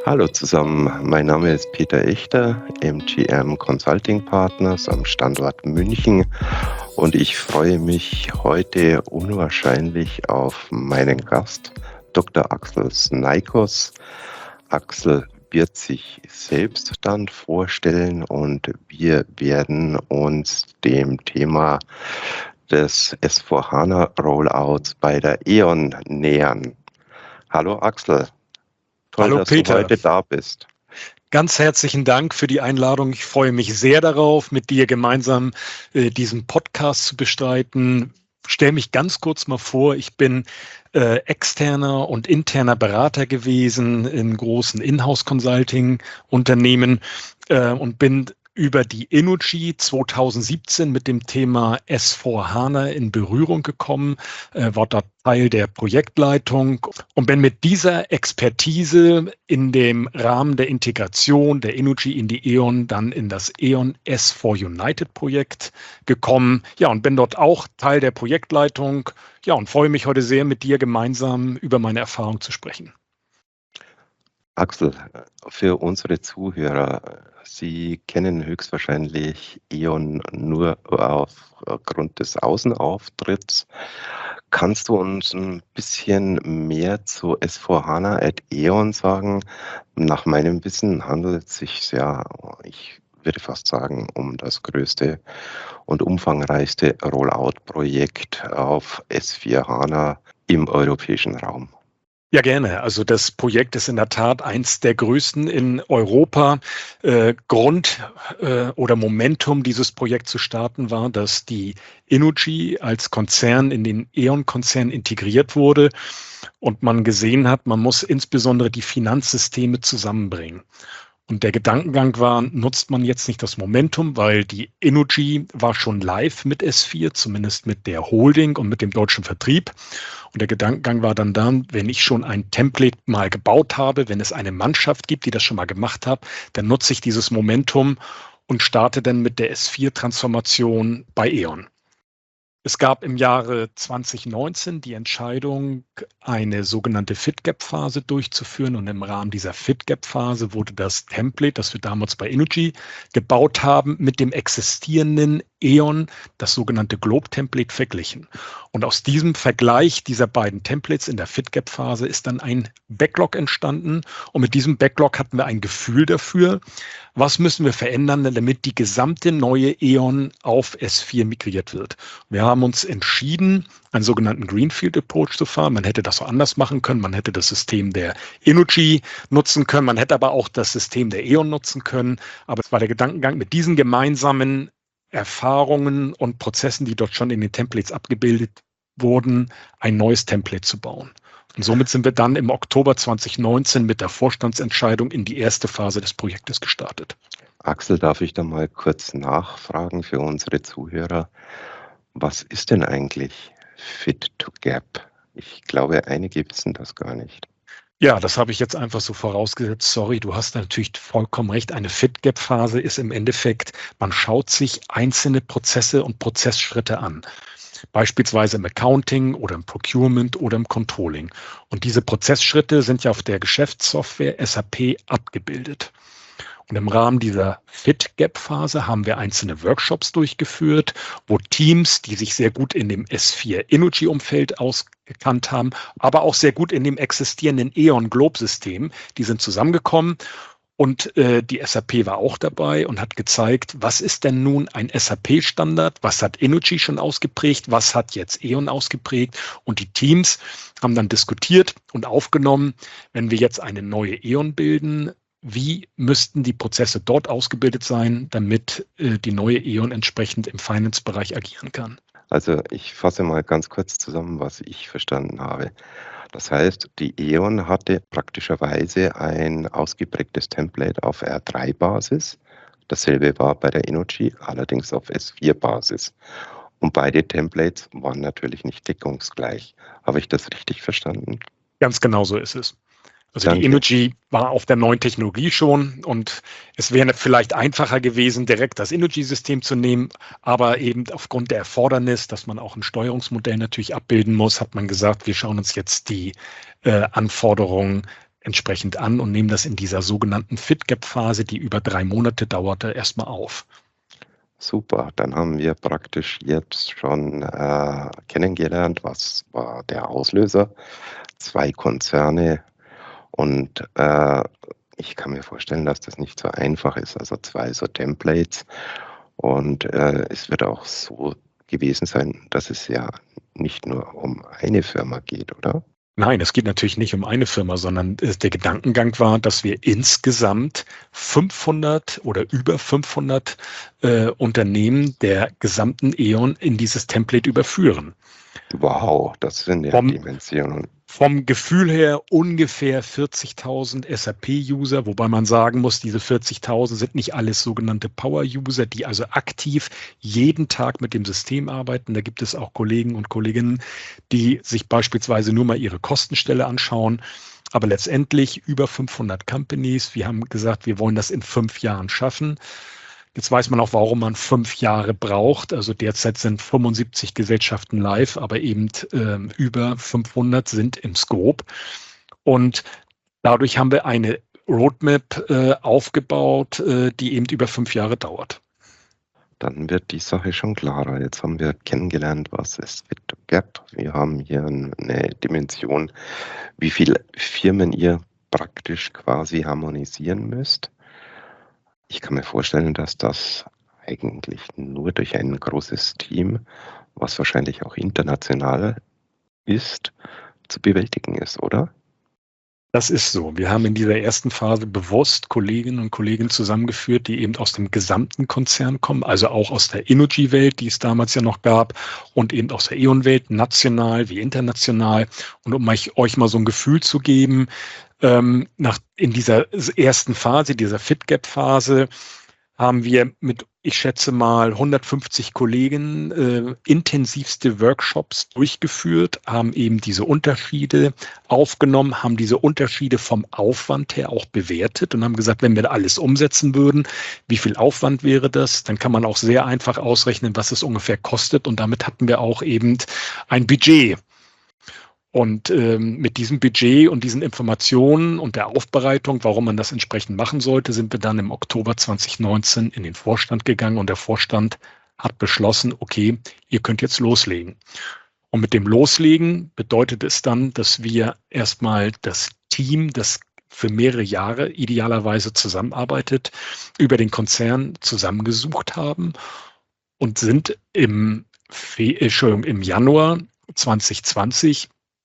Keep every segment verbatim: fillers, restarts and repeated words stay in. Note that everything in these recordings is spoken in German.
Hallo zusammen, mein Name ist Peter Echter, M G M Consulting Partners am Standort München und ich freue mich heute unwahrscheinlich auf meinen Gast, Doktor Axel Snaikos. Axel wird sich selbst dann vorstellen und wir werden uns dem Thema des S vier HANA Rollouts bei der E.ON nähern. Hallo Axel. Toll, Hallo dass Peter, du heute da bist. Ganz herzlichen Dank für die Einladung. Ich freue mich sehr darauf, mit dir gemeinsam äh, diesen Podcast zu bestreiten. Stell mich ganz kurz mal vor, ich bin äh, externer und interner Berater gewesen in großen Inhouse-Consulting-Unternehmen äh, und bin über die Innogy zweitausendsiebzehn mit dem Thema S vier HANA in Berührung gekommen, äh, war dort Teil der Projektleitung und bin mit dieser Expertise in dem Rahmen der Integration der Innogy in die E.ON dann in das E.ON S vier United Projekt gekommen. Ja, und bin dort auch Teil der Projektleitung. Ja, und freue mich heute sehr, mit dir gemeinsam über meine Erfahrung zu sprechen. Axel, für unsere Zuhörer, Sie kennen höchstwahrscheinlich E.ON nur aufgrund des Außenauftritts. Kannst du uns ein bisschen mehr zu S vier HANA at E.ON sagen? Nach meinem Wissen handelt es sich ja, ich würde fast sagen, um das größte und umfangreichste Rollout-Projekt auf S vier HANA im europäischen Raum. Ja, gerne. Also das Projekt ist in der Tat eins der größten in Europa. Äh, Grund äh, oder Momentum dieses Projekts zu starten war, dass die Innogy als Konzern in den E.ON-Konzern integriert wurde und man gesehen hat, man muss insbesondere die Finanzsysteme zusammenbringen. Und der Gedankengang war, nutzt man jetzt nicht das Momentum, weil die Innogy war schon live mit S vier, zumindest mit der Holding und mit dem deutschen Vertrieb. Und der Gedankengang war dann dann, wenn ich schon ein Template mal gebaut habe, wenn es eine Mannschaft gibt, die das schon mal gemacht hat, dann nutze ich dieses Momentum und starte dann mit der S vier Transformation bei E.ON. Es gab im Jahre zwanzig neunzehn die Entscheidung, eine sogenannte Fit-Gap-Phase durchzuführen. Und im Rahmen dieser Fit-Gap-Phase wurde das Template, das wir damals bei Innogy gebaut haben, mit dem existierenden E.ON, das sogenannte Globe-Template, verglichen. Und aus diesem Vergleich dieser beiden Templates in der Fit-Gap-Phase ist dann ein Backlog entstanden. Und mit diesem Backlog hatten wir ein Gefühl dafür, was müssen wir verändern, damit die gesamte neue E.ON auf S vier migriert wird. Wir haben uns entschieden, einen sogenannten Greenfield Approach zu fahren. Man hätte das so anders machen können. Man hätte das System der Innogy nutzen können. Man hätte aber auch das System der E.ON nutzen können. Aber es war der Gedankengang, mit diesen gemeinsamen Erfahrungen und Prozessen, die dort schon in den Templates abgebildet wurden, ein neues Template zu bauen. Und somit sind wir dann im Oktober zwanzig neunzehn mit der Vorstandsentscheidung in die erste Phase des Projektes gestartet. Axel, darf ich da mal kurz nachfragen für unsere Zuhörer? Was ist denn eigentlich Fit to Gap? Ich glaube, einige wissen das gar nicht. Ja, das habe ich jetzt einfach so vorausgesetzt. Sorry, du hast natürlich vollkommen recht. Eine Fit-Gap-Phase ist im Endeffekt, man schaut sich einzelne Prozesse und Prozessschritte an. Beispielsweise im Accounting oder im Procurement oder im Controlling. Und diese Prozessschritte sind ja auf der Geschäftssoftware S A P abgebildet. Und im Rahmen dieser Fit-Gap-Phase haben wir einzelne Workshops durchgeführt, wo Teams, die sich sehr gut in dem S vier Innogy-Umfeld ausgekannt haben, aber auch sehr gut in dem existierenden E.ON Globe-System, die sind zusammengekommen. Und äh, die S A P war auch dabei und hat gezeigt, was ist denn nun ein S A P-Standard, was hat Innogy schon ausgeprägt, was hat jetzt E.ON ausgeprägt. Und die Teams haben dann diskutiert und aufgenommen, wenn wir jetzt eine neue E.ON bilden, wie müssten die Prozesse dort ausgebildet sein, damit äh, die neue E.ON entsprechend im Finance-Bereich agieren kann. Also ich fasse mal ganz kurz zusammen, was ich verstanden habe. Das heißt, die E.ON hatte praktischerweise ein ausgeprägtes Template auf R drei Basis. Dasselbe war bei der Innogy, allerdings auf S vier Basis. Und beide Templates waren natürlich nicht deckungsgleich. Habe ich das richtig verstanden? Ganz genau so ist es. Also Danke. die Innogy war auf der neuen Technologie schon und es wäre vielleicht einfacher gewesen, direkt das Innogy-System zu nehmen, aber eben aufgrund der Erfordernis, dass man auch ein Steuerungsmodell natürlich abbilden muss, hat man gesagt, wir schauen uns jetzt die äh, Anforderungen entsprechend an und nehmen das in dieser sogenannten Fit-Gap-Phase, die über drei Monate dauerte, erstmal auf. Super, dann haben wir praktisch jetzt schon äh, kennengelernt, was war der Auslöser. Zwei Konzerne und äh, ich kann mir vorstellen, dass das nicht so einfach ist. Also zwei so Templates und äh, es wird auch so gewesen sein, dass es ja nicht nur um eine Firma geht, oder? Nein, es geht natürlich nicht um eine Firma, sondern äh, der Gedankengang war, dass wir insgesamt fünfhundert oder über fünfhundert äh, Unternehmen der gesamten E.ON in dieses Template überführen. Wow, das sind ja Vom, Dimensionen. vom Gefühl her ungefähr vierzigtausend S A P-User, wobei man sagen muss, diese vierzigtausend sind nicht alles sogenannte Power-User, die also aktiv jeden Tag mit dem System arbeiten. Da gibt es auch Kollegen und Kolleginnen, die sich beispielsweise nur mal ihre Kostenstelle anschauen. Aber letztendlich über fünfhundert Companies. Wir haben gesagt, wir wollen das in fünf Jahren schaffen. Jetzt weiß man auch, warum man fünf Jahre braucht. Also derzeit sind fünfundsiebzig Gesellschaften live, aber eben äh, über fünfhundert sind im Scope. Und dadurch haben wir eine Roadmap äh, aufgebaut, äh, die eben über fünf Jahre dauert. Dann wird die Sache schon klarer. Jetzt haben wir kennengelernt, was ist Fit-Gap. Wir haben hier eine Dimension, wie viele Firmen ihr praktisch quasi harmonisieren müsst. Ich kann mir vorstellen, dass das eigentlich nur durch ein großes Team, was wahrscheinlich auch international ist, zu bewältigen ist, oder? Das ist so. Wir haben in dieser ersten Phase bewusst Kolleginnen und Kollegen zusammengeführt, die eben aus dem gesamten Konzern kommen, also auch aus der Innogy-Welt, die es damals ja noch gab, und eben aus der E.ON-Welt, national wie international. Und um euch, euch mal so ein Gefühl zu geben, ähm, nach, in dieser ersten Phase, dieser Fit-Gap-Phase, haben wir mit, ich schätze mal, hundertfünfzig Kollegen äh, intensivste Workshops durchgeführt, haben eben diese Unterschiede aufgenommen, haben diese Unterschiede vom Aufwand her auch bewertet und haben gesagt, wenn wir alles umsetzen würden, wie viel Aufwand wäre das? Dann kann man auch sehr einfach ausrechnen, was es ungefähr kostet. Und damit hatten wir auch eben ein Budget. Und ähm, mit diesem Budget und diesen Informationen und der Aufbereitung, warum man das entsprechend machen sollte, sind wir dann im Oktober zwanzig neunzehn in den Vorstand gegangen und der Vorstand hat beschlossen, okay, ihr könnt jetzt loslegen. Und mit dem Loslegen bedeutet es dann, dass wir erstmal das Team, das für mehrere Jahre idealerweise zusammenarbeitet, über den Konzern zusammengesucht haben und sind im, Fe- Entschuldigung, im Januar zwanzig zwanzig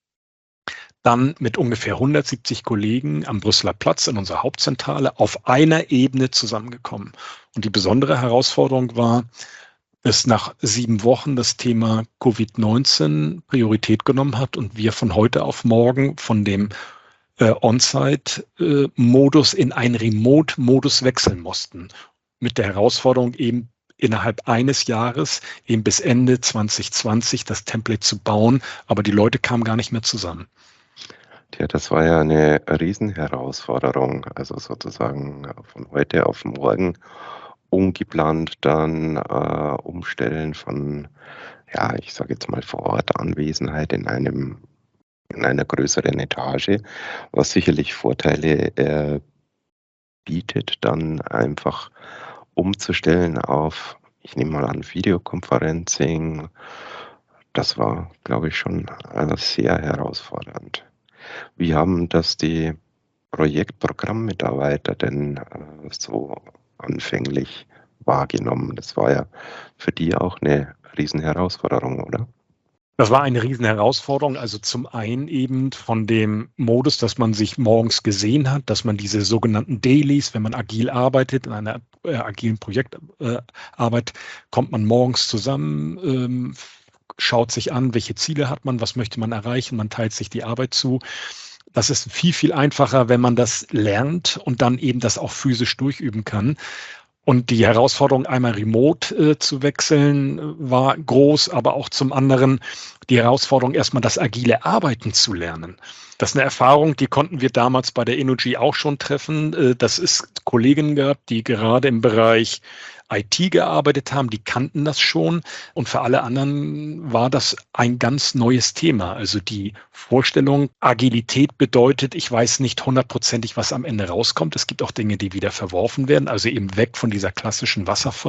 dann mit ungefähr hundertsiebzig Kollegen am Brüsseler Platz in unserer Hauptzentrale auf einer Ebene zusammengekommen. Und die besondere Herausforderung war, dass nach sieben Wochen das Thema Covid neunzehn Priorität genommen hat und wir von heute auf morgen von dem äh, On-Site-Modus in einen Remote-Modus wechseln mussten. Mit der Herausforderung eben innerhalb eines Jahres, eben bis Ende zwanzig zwanzig, das Template zu bauen, aber die Leute kamen gar nicht mehr zusammen. Ja, das war ja eine Riesenherausforderung, also sozusagen von heute auf morgen ungeplant dann äh, umstellen von, ja, ich sage jetzt mal vor Ort Anwesenheit in einem in einer größeren Etage, was sicherlich Vorteile äh, bietet, dann einfach umzustellen auf, ich nehme mal an, Videoconferencing. Das war, glaube ich, schon äh, sehr herausfordernd. Wie haben das die Projektprogrammmitarbeiter denn äh, so anfänglich wahrgenommen? Das war ja für die auch eine Riesenherausforderung, oder? Das war eine Riesenherausforderung. Also zum einen eben von dem Modus, dass man sich morgens gesehen hat, dass man diese sogenannten Dailies, wenn man agil arbeitet, in einer äh, agilen Projektarbeit, äh, kommt man morgens zusammen, ähm, schaut sich an, welche Ziele hat man, was möchte man erreichen, man teilt sich die Arbeit zu. Das ist viel, viel einfacher, wenn man das lernt und dann eben das auch physisch durchüben kann. Und die Herausforderung, einmal remote äh, zu wechseln, war groß, aber auch zum anderen die Herausforderung, erstmal das agile Arbeiten zu lernen. Das ist eine Erfahrung, die konnten wir damals bei der Innogy auch schon treffen. Äh, dass es Kolleginnen gab, die gerade im Bereich I T gearbeitet haben, die kannten das schon. Und für alle anderen war das ein ganz neues Thema. Also die Vorstellung, Agilität bedeutet, ich weiß nicht hundertprozentig, was am Ende rauskommt. Es gibt auch Dinge, die wieder verworfen werden, also eben weg von dieser klassischen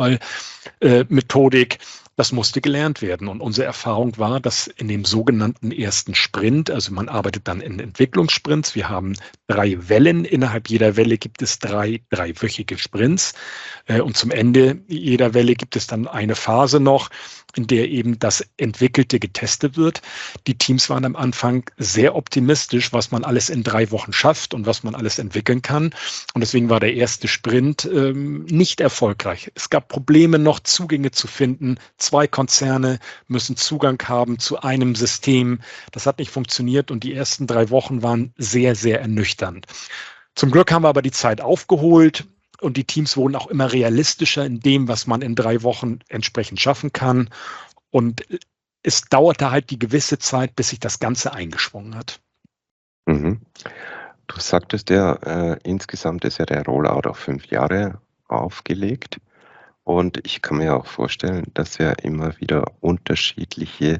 Wasserfall-Methodik. Das musste gelernt werden. Und unsere Erfahrung war, dass in dem sogenannten ersten Sprint, also man arbeitet dann in Entwicklungssprints, wir haben drei Wellen, innerhalb jeder Welle gibt es drei dreiwöchige Sprints. Und zum Ende jeder Welle gibt es dann eine Phase noch, in der eben das Entwickelte getestet wird. Die Teams waren am Anfang sehr optimistisch, was man alles in drei Wochen schafft und was man alles entwickeln kann. Und deswegen war der erste Sprint ähm, nicht erfolgreich. Es gab Probleme, noch Zugänge zu finden. Zwei Konzerne müssen Zugang haben zu einem System. Das hat nicht funktioniert und die ersten drei Wochen waren sehr, sehr ernüchternd. Zum Glück haben wir aber die Zeit aufgeholt. Und die Teams wurden auch immer realistischer in dem, was man in drei Wochen entsprechend schaffen kann. Und es dauerte halt die gewisse Zeit, bis sich das Ganze eingeschwungen hat. Mhm. Du sagtest ja, äh, insgesamt ist ja der Rollout auf fünf Jahre aufgelegt. Und ich kann mir auch vorstellen, dass ja immer wieder unterschiedliche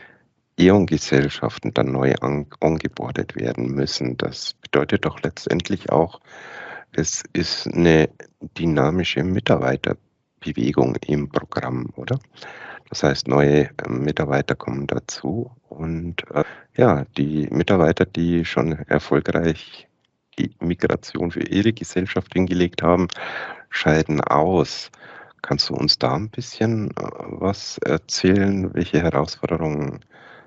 E O N-Gesellschaften dann neu an, angebordet werden müssen. Das bedeutet doch letztendlich auch, es ist eine dynamische Mitarbeiterbewegung im Programm, oder? Das heißt, neue äh, Mitarbeiter kommen dazu und äh, ja, die Mitarbeiter, die schon erfolgreich die Migration für ihre Gesellschaft hingelegt haben, scheiden aus. Kannst du uns da ein bisschen äh, was erzählen, welche Herausforderungen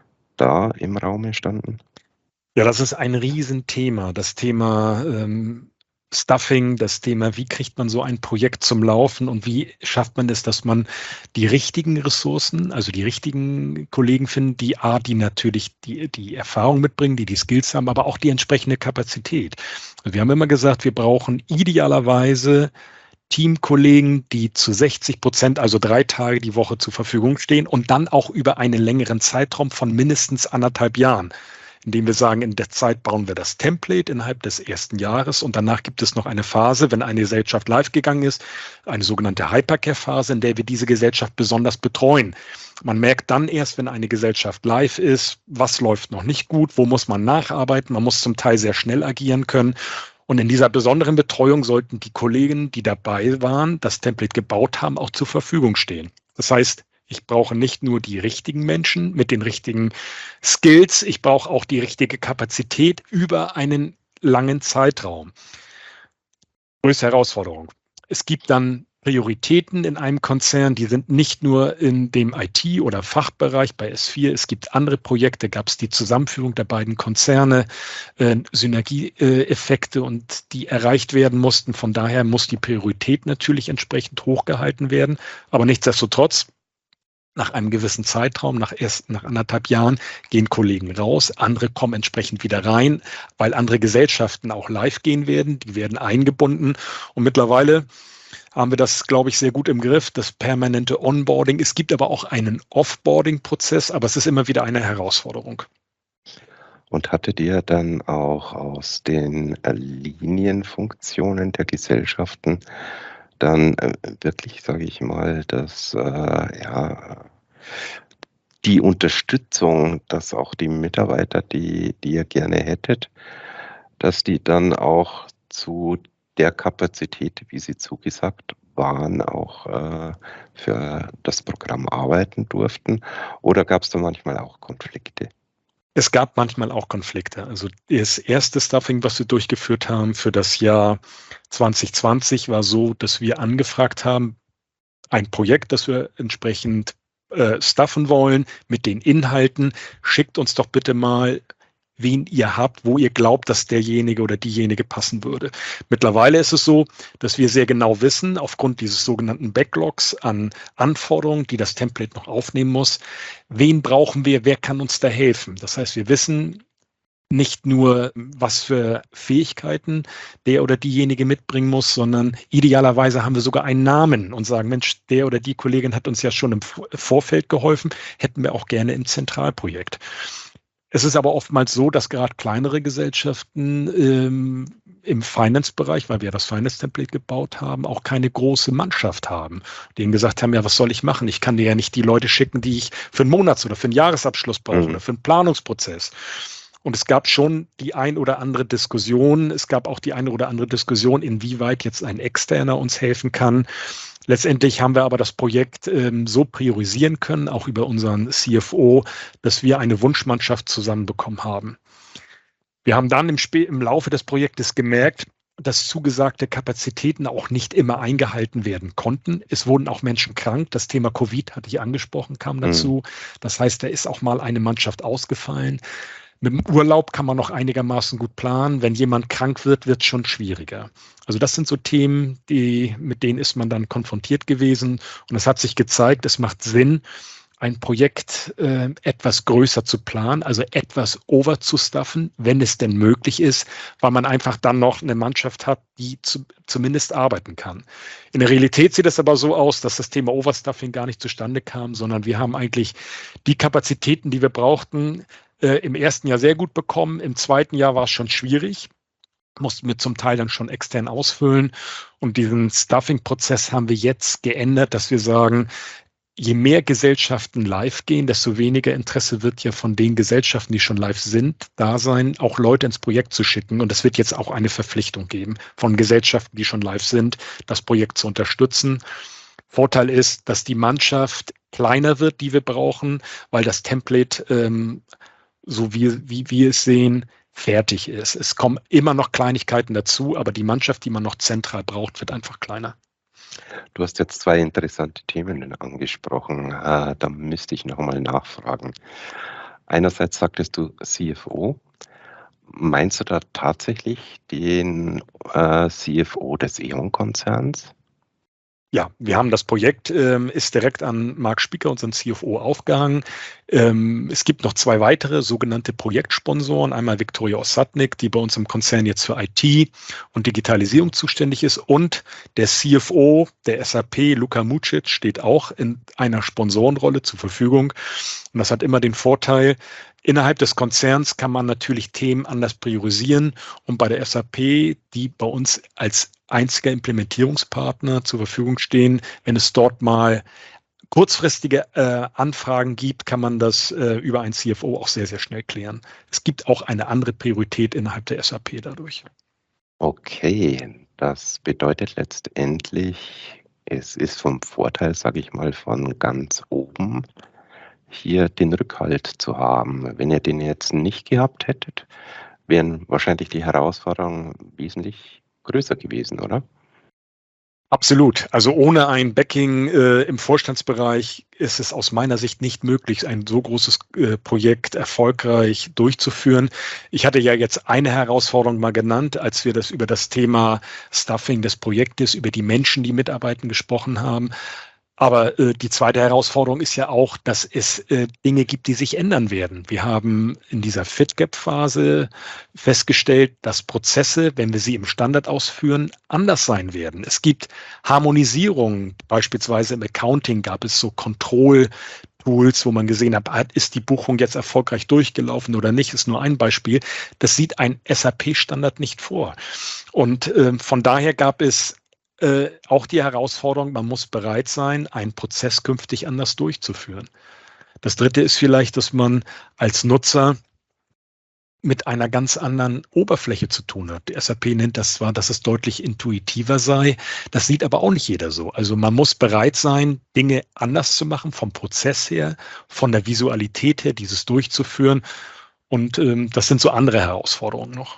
da im Raum standen? Ja, das ist ein Riesenthema. Das Thema ähm, Stuffing, das Thema, wie kriegt man so ein Projekt zum Laufen und wie schafft man es, dass man die richtigen Ressourcen, also die richtigen Kollegen findet, die A, die natürlich die, die Erfahrung mitbringen, die die Skills haben, aber auch die entsprechende Kapazität. Wir haben immer gesagt, wir brauchen idealerweise Teamkollegen, die zu sechzig Prozent, also drei Tage die Woche zur Verfügung stehen und dann auch über einen längeren Zeitraum von mindestens anderthalb Jahren, indem wir sagen, in der Zeit bauen wir das Template innerhalb des ersten Jahres und danach gibt es noch eine Phase, wenn eine Gesellschaft live gegangen ist, eine sogenannte Hypercare-Phase, in der wir diese Gesellschaft besonders betreuen. Man merkt dann erst, wenn eine Gesellschaft live ist, was läuft noch nicht gut, wo muss man nacharbeiten, man muss zum Teil sehr schnell agieren können. Und in dieser besonderen Betreuung sollten die Kollegen, die dabei waren, das Template gebaut haben, auch zur Verfügung stehen. Das heißt, ich brauche nicht nur die richtigen Menschen mit den richtigen Skills, ich brauche auch die richtige Kapazität über einen langen Zeitraum. Größte Herausforderung. Es gibt dann Prioritäten in einem Konzern, die sind nicht nur in dem I T- oder Fachbereich bei S vier, es gibt andere Projekte, gab es die Zusammenführung der beiden Konzerne, äh, Synergieeffekte und die erreicht werden mussten. Von daher muss die Priorität natürlich entsprechend hochgehalten werden, aber nichtsdestotrotz, nach einem gewissen Zeitraum, nach erst nach anderthalb Jahren, gehen Kollegen raus, andere kommen entsprechend wieder rein, weil andere Gesellschaften auch live gehen werden, die werden eingebunden und mittlerweile haben wir das, glaube ich, sehr gut im Griff, das permanente Onboarding. Es gibt aber auch einen Offboarding-Prozess, aber es ist immer wieder eine Herausforderung. Und hattet ihr dann auch aus den äh, Linienfunktionen der Gesellschaften dann äh, wirklich, sage ich mal, dass äh, ja, die Unterstützung, dass auch die Mitarbeiter, die, die ihr gerne hättet, dass die dann auch zu der Kapazität, wie sie zugesagt waren, auch äh, für das Programm arbeiten durften? Oder gab es da manchmal auch Konflikte? Es gab manchmal auch Konflikte. Also das erste Stuffing, was wir durchgeführt haben für das Jahr zwanzig zwanzig, war so, dass wir angefragt haben, ein Projekt, das wir entsprechend äh, stuffen wollen mit den Inhalten. Schickt uns doch bitte mal, wen ihr habt, wo ihr glaubt, dass derjenige oder diejenige passen würde. Mittlerweile ist es so, dass wir sehr genau wissen, aufgrund dieses sogenannten Backlogs an Anforderungen, die das Template noch aufnehmen muss, wen brauchen wir, wer kann uns da helfen. Das heißt, wir wissen nicht nur, was für Fähigkeiten der oder diejenige mitbringen muss, sondern idealerweise haben wir sogar einen Namen und sagen, Mensch, der oder die Kollegin hat uns ja schon im Vorfeld geholfen, hätten wir auch gerne im Zentralprojekt. Es ist aber oftmals so, dass gerade kleinere Gesellschaften ähm, im Finance-Bereich, weil wir das Finance-Template gebaut haben, auch keine große Mannschaft haben, die ihnen gesagt haben, ja, was soll ich machen? Ich kann dir ja nicht die Leute schicken, die ich für einen Monats- oder für einen Jahresabschluss brauche oder Mhm. für einen Planungsprozess. Und es gab schon die ein oder andere Diskussion. Es gab auch die eine oder andere Diskussion, inwieweit jetzt ein Externer uns helfen kann. Letztendlich haben wir aber das Projekt ähm, so priorisieren können, auch über unseren C F O, dass wir eine Wunschmannschaft zusammenbekommen haben. Wir haben dann im, Sp- im Laufe des Projektes gemerkt, dass zugesagte Kapazitäten auch nicht immer eingehalten werden konnten. Es wurden auch Menschen krank. Das Thema Covid hatte ich angesprochen, kam Mhm. dazu. Das heißt, da ist auch mal eine Mannschaft ausgefallen. Mit dem Urlaub kann man noch einigermaßen gut planen. Wenn jemand krank wird, wird es schon schwieriger. Also das sind so Themen, die, mit denen ist man dann konfrontiert gewesen. Und es hat sich gezeigt, es macht Sinn, ein Projekt äh, etwas größer zu planen, also etwas over zu staffen, wenn es denn möglich ist, weil man einfach dann noch eine Mannschaft hat, die zu, zumindest arbeiten kann. In der Realität sieht es aber so aus, dass das Thema Overstuffing gar nicht zustande kam, sondern wir haben eigentlich die Kapazitäten, die wir brauchten, äh, im ersten Jahr sehr gut bekommen. Im zweiten Jahr war es schon schwierig, mussten wir zum Teil dann schon extern ausfüllen. Und diesen Stuffing-Prozess haben wir jetzt geändert, dass wir sagen, je mehr Gesellschaften live gehen, desto weniger Interesse wird ja von den Gesellschaften, die schon live sind, da sein, auch Leute ins Projekt zu schicken. Und es wird jetzt auch eine Verpflichtung geben von Gesellschaften, die schon live sind, das Projekt zu unterstützen. Vorteil ist, dass die Mannschaft kleiner wird, die wir brauchen, weil das Template, ähm, so wie, wie wir es sehen, fertig ist. Es kommen immer noch Kleinigkeiten dazu, aber die Mannschaft, die man noch zentral braucht, wird einfach kleiner. Du hast jetzt zwei interessante Themen angesprochen. Äh, da müsste ich noch mal nachfragen. Einerseits sagtest du C F O. Meinst du da tatsächlich den äh, C F O des E.ON-Konzerns? Ja, wir haben das Projekt, ähm, ist direkt an Marc Spieker, unseren C F O, aufgehangen. Ähm, es gibt noch zwei weitere sogenannte Projektsponsoren. Einmal Viktoria Osadnik, die bei uns im Konzern jetzt für I T und Digitalisierung zuständig ist. Und der C F O der S A P, Luka Mucic, steht auch in einer Sponsorenrolle zur Verfügung. Und das hat immer den Vorteil, innerhalb des Konzerns kann man natürlich Themen anders priorisieren. Und bei der S A P, die bei uns als einziger Implementierungspartner zur Verfügung stehen, wenn es dort mal kurzfristige äh, Anfragen gibt, kann man das äh, über einen C F O auch sehr, sehr schnell klären. Es gibt auch eine andere Priorität innerhalb der S A P dadurch. Okay, das bedeutet letztendlich, es ist vom Vorteil, sage ich mal, von ganz oben hier den Rückhalt zu haben. Wenn ihr den jetzt nicht gehabt hättet, wären wahrscheinlich die Herausforderungen wesentlich größer gewesen, oder? Absolut. Also ohne ein Backing äh, im Vorstandsbereich ist es aus meiner Sicht nicht möglich, ein so großes äh, Projekt erfolgreich durchzuführen. Ich hatte ja jetzt eine Herausforderung mal genannt, als wir das über das Thema Stuffing des Projektes, über die Menschen, die mitarbeiten, gesprochen haben. Aber äh, die zweite Herausforderung ist ja auch, dass es äh, Dinge gibt, die sich ändern werden. Wir haben in dieser Fit-Gap-Phase festgestellt, dass Prozesse, wenn wir sie im Standard ausführen, anders sein werden. Es gibt Harmonisierung, beispielsweise im Accounting gab es so Control-Tools, wo man gesehen hat, ist die Buchung jetzt erfolgreich durchgelaufen oder nicht, ist nur ein Beispiel. Das sieht ein S A P-Standard nicht vor. Und äh, von daher gab es äh, auch die Herausforderung, man muss bereit sein, einen Prozess künftig anders durchzuführen. Das Dritte ist vielleicht, dass man als Nutzer mit einer ganz anderen Oberfläche zu tun hat. Die S A P nennt das zwar, dass es deutlich intuitiver sei, das sieht aber auch nicht jeder so. Also man muss bereit sein, Dinge anders zu machen, vom Prozess her, von der Visualität her, dieses durchzuführen. Und ähm, das sind so andere Herausforderungen noch.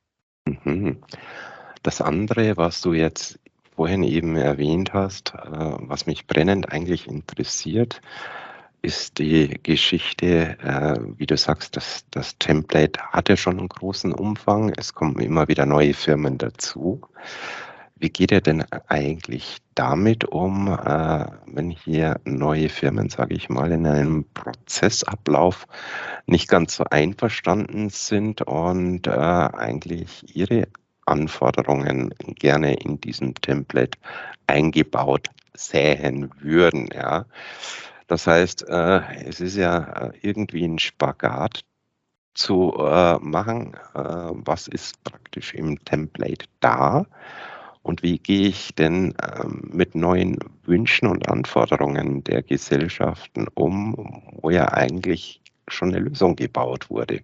Mhm. Das andere, was du jetzt vorhin eben erwähnt hast, äh, was mich brennend eigentlich interessiert, ist die Geschichte, äh, wie du sagst, das, das Template hat ja schon einen großen Umfang. Es kommen immer wieder neue Firmen dazu. Wie geht ihr denn eigentlich damit um, äh, wenn hier neue Firmen, sage ich mal, in einem Prozessablauf nicht ganz so einverstanden sind und äh, eigentlich ihre Anforderungen gerne in diesem Template eingebaut sähen würden, ja? Das heißt, äh, es ist ja äh, irgendwie ein Spagat, zu äh, machen, äh, was ist praktisch im Template da und wie gehe ich denn ähm, mit neuen Wünschen und Anforderungen der Gesellschaften um, wo ja eigentlich schon eine Lösung gebaut wurde.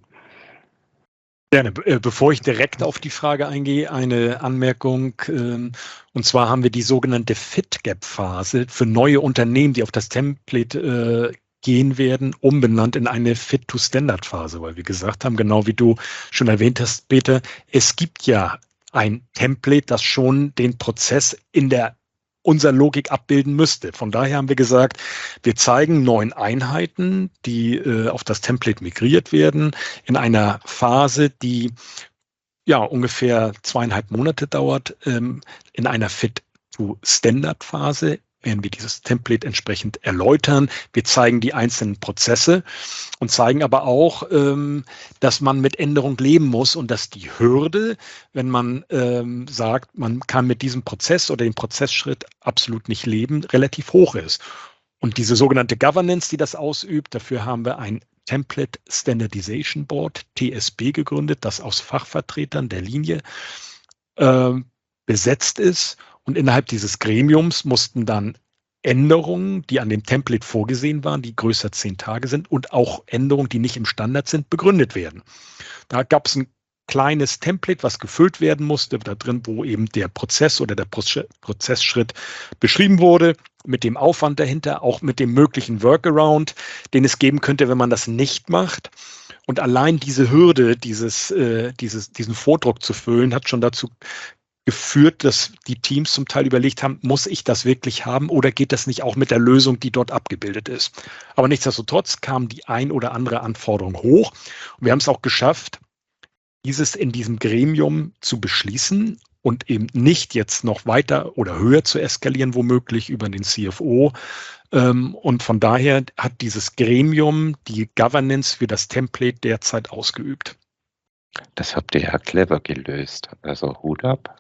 Gerne. Be- Bevor ich direkt auf die Frage eingehe, eine Anmerkung. ähm, Und zwar haben wir die sogenannte Fit-Gap-Phase für neue Unternehmen, die auf das Template äh, gehen werden, umbenannt in eine Fit-to-Standard-Phase, weil wir gesagt haben, genau wie du schon erwähnt hast, Peter, es gibt ja ein Template, das schon den Prozess in der unserer Logik abbilden müsste. Von daher haben wir gesagt, wir zeigen neun Einheiten, die äh, auf das Template migriert werden, in einer Phase, die ja ungefähr zweieinhalb Monate dauert, ähm, in einer Fit-to-Standard-Phase werden wir dieses Template entsprechend erläutern. Wir zeigen die einzelnen Prozesse und zeigen aber auch, ähm, dass man mit Änderung leben muss und dass die Hürde, wenn man ähm, sagt, man kann mit diesem Prozess oder dem Prozessschritt absolut nicht leben, relativ hoch ist. Und diese sogenannte Governance, die das ausübt, dafür haben wir ein Template Standardization Board, T S B, gegründet, das aus Fachvertretern der Linie äh, besetzt ist. Und innerhalb dieses Gremiums mussten dann Änderungen, die an dem Template vorgesehen waren, die größer zehn Tage sind, und auch Änderungen, die nicht im Standard sind, begründet werden. Da gab es ein kleines Template, was gefüllt werden musste, da drin, wo eben der Prozess oder der Prozessschritt beschrieben wurde, mit dem Aufwand dahinter, auch mit dem möglichen Workaround, den es geben könnte, wenn man das nicht macht. Und allein diese Hürde, dieses, äh, dieses, diesen Vordruck zu füllen, hat schon dazu geführt, dass die Teams zum Teil überlegt haben, muss ich das wirklich haben oder geht das nicht auch mit der Lösung, die dort abgebildet ist? Aber nichtsdestotrotz kam die ein oder andere Anforderung hoch. Und wir haben es auch geschafft, dieses in diesem Gremium zu beschließen und eben nicht jetzt noch weiter oder höher zu eskalieren, womöglich über den C F O. Und von daher hat dieses Gremium die Governance für das Template derzeit ausgeübt. Das habt ihr ja clever gelöst. Also Hut ab.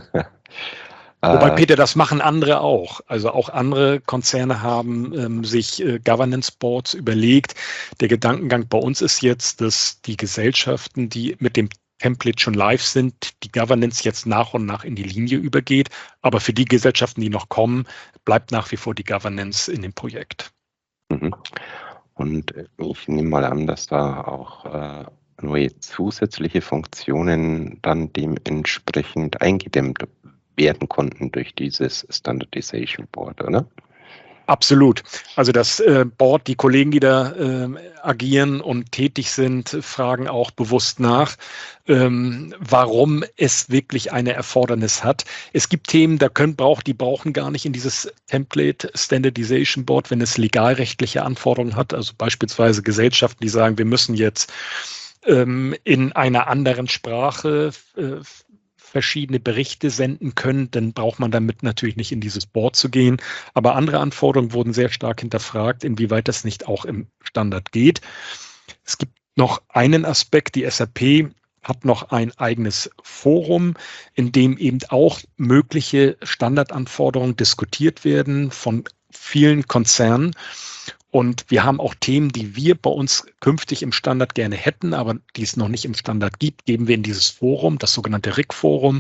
Wobei, äh, Peter, das machen andere auch. Also auch andere Konzerne haben ähm, sich äh, Governance Boards überlegt. Der Gedankengang bei uns ist jetzt, dass die Gesellschaften, die mit dem Template schon live sind, die Governance jetzt nach und nach in die Linie übergeht. Aber für die Gesellschaften, die noch kommen, bleibt nach wie vor die Governance in dem Projekt. mhm. Und ich nehme mal an, dass da auch äh, neue zusätzliche Funktionen dann dementsprechend eingedämmt werden konnten durch dieses Standardization Board, oder? Absolut. Also das äh, Board, die Kollegen, die da äh, agieren und tätig sind, fragen auch bewusst nach, ähm, warum es wirklich eine Erfordernis hat. Es gibt Themen, da können braucht, die brauchen gar nicht in dieses Template Standardization Board, wenn es legalrechtliche Anforderungen hat. Also beispielsweise Gesellschaften, die sagen, wir müssen jetzt ähm, in einer anderen Sprache äh, verschiedene Berichte senden können, dann braucht man damit natürlich nicht in dieses Board zu gehen. Aber andere Anforderungen wurden sehr stark hinterfragt, inwieweit das nicht auch im Standard geht. Es gibt noch einen Aspekt, die S A P hat noch ein eigenes Forum, in dem eben auch mögliche Standardanforderungen diskutiert werden von vielen Konzernen. Und wir haben auch Themen, die wir bei uns künftig im Standard gerne hätten, aber die es noch nicht im Standard gibt, geben wir in dieses Forum, das sogenannte R I C-Forum.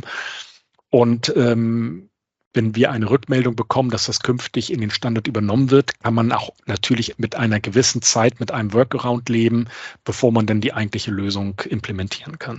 Und ähm, wenn wir eine Rückmeldung bekommen, dass das künftig in den Standard übernommen wird, kann man auch natürlich mit einer gewissen Zeit, mit einem Workaround leben, bevor man dann die eigentliche Lösung implementieren kann.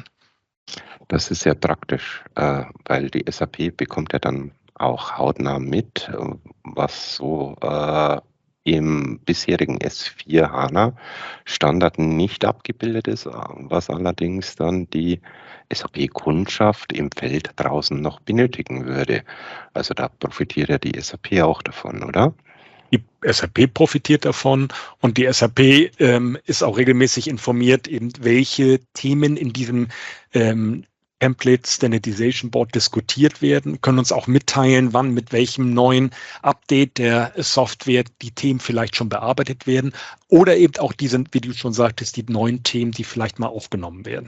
Das ist sehr praktisch, äh, weil die S A P bekommt ja dann auch hautnah mit, was so äh, im bisherigen S vier HANA Standard nicht abgebildet ist, was allerdings dann die S A P-Kundschaft im Feld draußen noch benötigen würde. Also da profitiert ja die S A P auch davon, oder? Die S A P profitiert davon und die S A P ähm, ist auch regelmäßig informiert, eben welche Themen in diesem ähm, Template Standardization Board diskutiert werden, können uns auch mitteilen, wann mit welchem neuen Update der Software die Themen vielleicht schon bearbeitet werden oder eben auch diese, wie du schon sagtest, die neuen Themen, die vielleicht mal aufgenommen werden.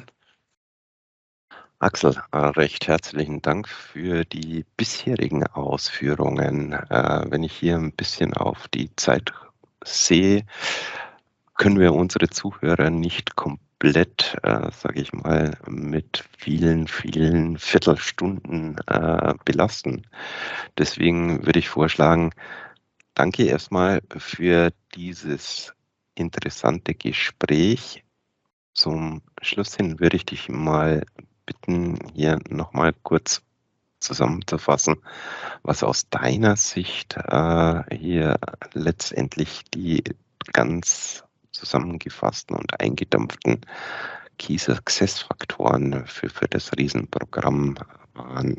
Axel, äh, recht herzlichen Dank für die bisherigen Ausführungen. Äh, wenn ich hier ein bisschen auf die Zeit sehe, können wir unsere Zuhörer nicht komplett komplett, äh, sage ich mal, mit vielen, vielen Viertelstunden äh, belasten. Deswegen würde ich vorschlagen, danke erstmal für dieses interessante Gespräch. Zum Schluss hin würde ich dich mal bitten, hier nochmal kurz zusammenzufassen, was aus deiner Sicht äh, hier letztendlich die ganz zusammengefassten und eingedampften Key Success Faktoren für, für das Riesenprogramm waren.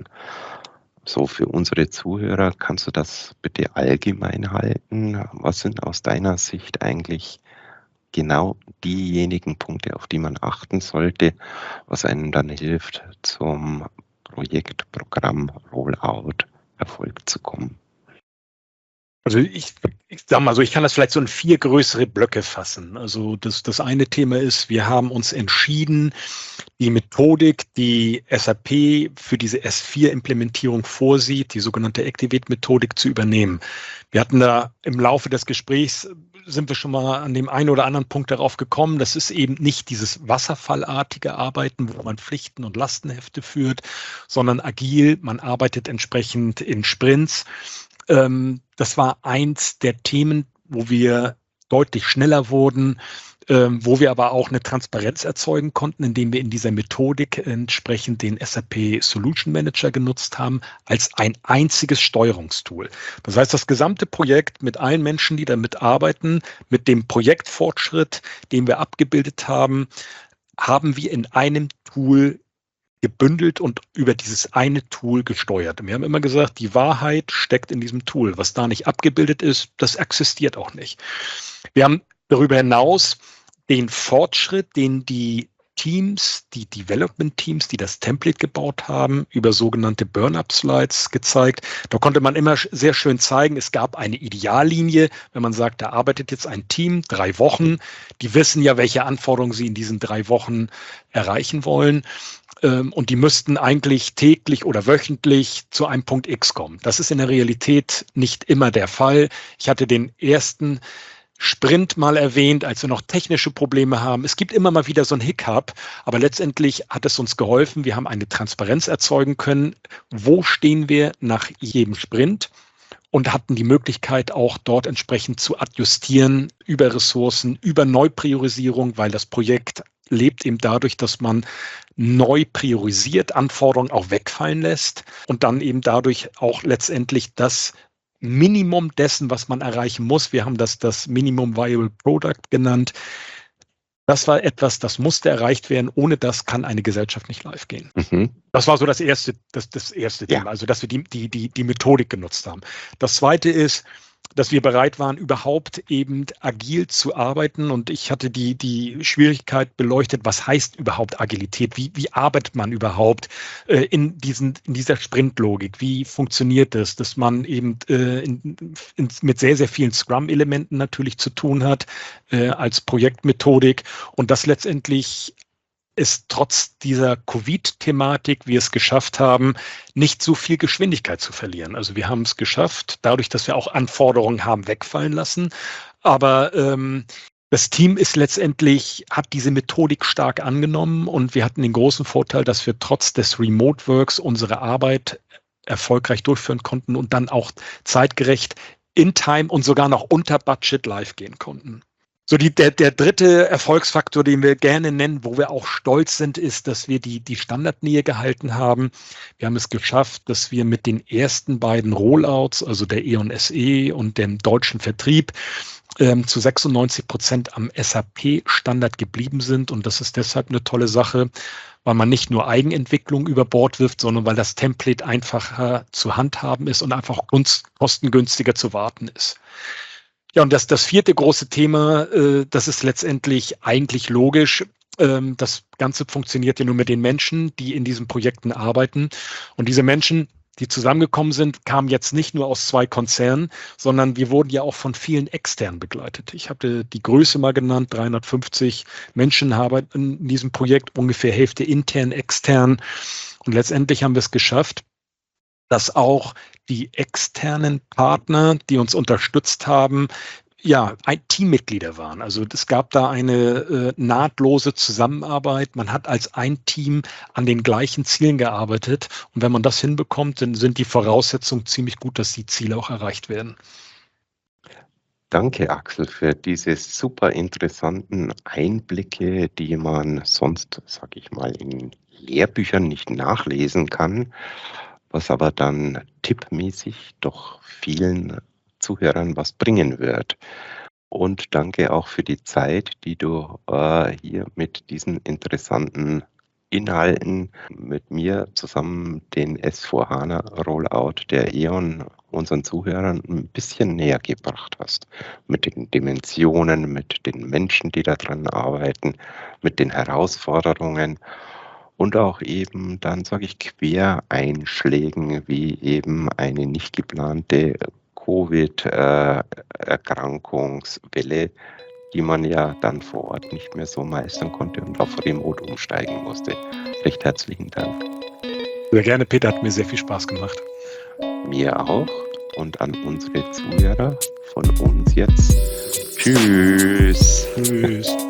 So, für unsere Zuhörer, kannst du das bitte allgemein halten? Was sind aus deiner Sicht eigentlich genau diejenigen Punkte, auf die man achten sollte, was einem dann hilft, zum Projekt, Programm, Rollout Erfolg zu kommen? Also ich, ich sag mal so, ich kann das vielleicht so in vier größere Blöcke fassen. Also das, das eine Thema ist, wir haben uns entschieden, die Methodik, die S A P für diese S vier Implementierung vorsieht, die sogenannte Activate-Methodik zu übernehmen. Wir hatten da im Laufe des Gesprächs, sind wir schon mal an dem einen oder anderen Punkt darauf gekommen, das ist eben nicht dieses wasserfallartige Arbeiten, wo man Pflichten und Lastenhefte führt, sondern agil, man arbeitet entsprechend in Sprints. Das war eins der Themen, wo wir deutlich schneller wurden, wo wir aber auch eine Transparenz erzeugen konnten, indem wir in dieser Methodik entsprechend den S A P Solution Manager genutzt haben, als ein einziges Steuerungstool. Das heißt, das gesamte Projekt mit allen Menschen, die damit arbeiten, mit dem Projektfortschritt, den wir abgebildet haben, haben wir in einem Tool gebündelt und über dieses eine Tool gesteuert. Wir haben immer gesagt, die Wahrheit steckt in diesem Tool. Was da nicht abgebildet ist, das existiert auch nicht. Wir haben darüber hinaus den Fortschritt, den die Teams, die Development-Teams, die das Template gebaut haben, über sogenannte Burn-Up-Slides gezeigt. Da konnte man immer sehr schön zeigen, es gab eine Ideallinie, wenn man sagt, da arbeitet jetzt ein Team, drei Wochen. Die wissen ja, welche Anforderungen sie in diesen drei Wochen erreichen wollen. Und die müssten eigentlich täglich oder wöchentlich zu einem Punkt X kommen. Das ist in der Realität nicht immer der Fall. Ich hatte den ersten Sprint mal erwähnt, als wir noch technische Probleme haben. Es gibt immer mal wieder so ein Hiccup, aber letztendlich hat es uns geholfen. Wir haben eine Transparenz erzeugen können. Wo stehen wir nach jedem Sprint? Und hatten die Möglichkeit, auch dort entsprechend zu adjustieren über Ressourcen, über Neupriorisierung, weil das Projekt lebt eben dadurch, dass man neu priorisiert, Anforderungen auch wegfallen lässt und dann eben dadurch auch letztendlich das Minimum dessen, was man erreichen muss. Wir haben das das Minimum Viable Product genannt. Das war etwas, das musste erreicht werden. Ohne das kann eine Gesellschaft nicht live gehen. Mhm. Das war so das erste, das, das erste ja. Thema, also dass wir die, die, die, die Methodik genutzt haben. Das zweite ist, dass wir bereit waren, überhaupt eben agil zu arbeiten. Und ich hatte die, die Schwierigkeit beleuchtet, was heißt überhaupt Agilität? Wie, wie arbeitet man überhaupt äh, in, diesen, in dieser Sprintlogik? Wie funktioniert das, dass man eben äh, in, in, mit sehr, sehr vielen Scrum-Elementen natürlich zu tun hat äh, als Projektmethodik und das letztendlich ist trotz dieser Covid-Thematik wir es geschafft haben, nicht so viel Geschwindigkeit zu verlieren. Also wir haben es geschafft, dadurch, dass wir auch Anforderungen haben wegfallen lassen. Aber ähm, das Team ist letztendlich, hat diese Methodik stark angenommen und wir hatten den großen Vorteil, dass wir trotz des Remote Works unsere Arbeit erfolgreich durchführen konnten und dann auch zeitgerecht in Time und sogar noch unter Budget live gehen konnten. So die, der, der dritte Erfolgsfaktor, den wir gerne nennen, wo wir auch stolz sind, ist, dass wir die, die Standardnähe gehalten haben. Wir haben es geschafft, dass wir mit den ersten beiden Rollouts, also der E O N S E und dem deutschen Vertrieb, ähm, zu sechsundneunzig Prozent am S A P-Standard geblieben sind. Und das ist deshalb eine tolle Sache, weil man nicht nur Eigenentwicklung über Bord wirft, sondern weil das Template einfacher zu handhaben ist und einfach kostengünstiger zu warten ist. Ja, und das, das vierte große Thema, äh, das ist letztendlich eigentlich logisch. Ähm, das Ganze funktioniert ja nur mit den Menschen, die in diesen Projekten arbeiten. Und diese Menschen, die zusammengekommen sind, kamen jetzt nicht nur aus zwei Konzernen, sondern wir wurden ja auch von vielen externen begleitet. Ich habe die Größe mal genannt, dreihundertfünfzig Menschen arbeiten in diesem Projekt, ungefähr Hälfte intern, extern. Und letztendlich haben wir es geschafft, dass auch die externen Partner, die uns unterstützt haben, ja, ein Teammitglieder waren. Also es gab da eine äh, nahtlose Zusammenarbeit. Man hat als ein Team an den gleichen Zielen gearbeitet. Und wenn man das hinbekommt, dann sind die Voraussetzungen ziemlich gut, dass die Ziele auch erreicht werden. Danke, Axel, für diese super interessanten Einblicke, die man sonst, sag ich mal, in Lehrbüchern nicht nachlesen kann, was aber dann tippmäßig doch vielen Zuhörern was bringen wird. Und danke auch für die Zeit, die du äh, hier mit diesen interessanten Inhalten mit mir zusammen den S vier HANA Rollout der E.ON unseren Zuhörern ein bisschen näher gebracht hast. Mit den Dimensionen, mit den Menschen, die daran arbeiten, mit den Herausforderungen und auch eben dann, sage ich, Quereinschlägen wie eben eine nicht geplante Covid-Erkrankungswelle, die man ja dann vor Ort nicht mehr so meistern konnte und auf Remote umsteigen musste. Recht herzlichen Dank. Sehr gerne, Peter, hat mir sehr viel Spaß gemacht. Mir auch und an unsere Zuhörer von uns jetzt. Tschüss. Tschüss.